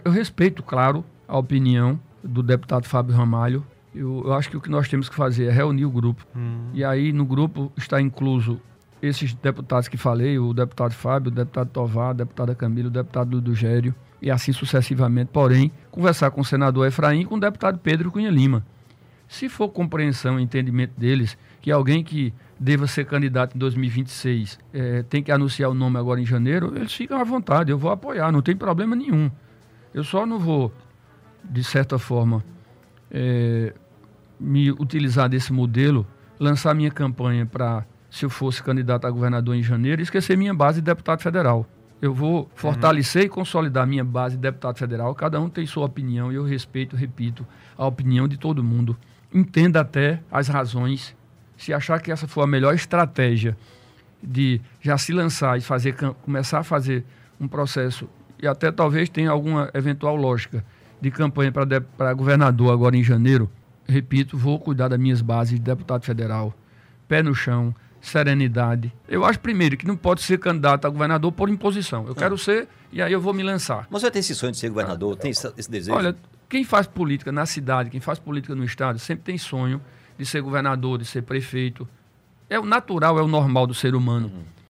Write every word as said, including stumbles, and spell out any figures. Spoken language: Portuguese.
Eu respeito, claro, a opinião do deputado Fábio Ramalho. Eu, eu acho que o que nós temos que fazer é reunir o grupo. Hum. E aí, no grupo, está incluso esses deputados que falei, o deputado Fábio, o deputado Tovar, a deputada Camila, o deputado Dudu Gério, e assim sucessivamente. Porém, conversar com o senador Efraim e com o deputado Pedro Cunha Lima. Se for compreensão e entendimento deles, que alguém que deva ser candidato em dois mil e vinte e seis é, tem que anunciar o nome agora em janeiro, eles ficam à vontade, eu vou apoiar, não tem problema nenhum. Eu só não vou, de certa forma, é, me utilizar desse modelo, lançar minha campanha para, se eu fosse candidato a governador em janeiro, esquecer minha base de deputado federal. Eu vou fortalecer uhum. e consolidar minha base de deputado federal. Cada um tem sua opinião e eu respeito, repito, a opinião de todo mundo. Entenda até as razões. Se achar que essa for a melhor estratégia de já se lançar e fazer, começar a fazer um processo, e até talvez tenha alguma eventual lógica de campanha para governador agora em janeiro, repito, vou cuidar das minhas bases de deputado federal, pé no chão, serenidade. Eu acho, primeiro, que não pode ser candidato a governador por imposição. Eu ah. quero ser, e aí eu vou me lançar. Mas você tem esse sonho de ser governador? Ah. Tem esse, esse desejo? Olha, quem faz política na cidade, quem faz política no estado, sempre tem sonho de ser governador, de ser prefeito. É o natural, é o normal do ser humano. Uhum.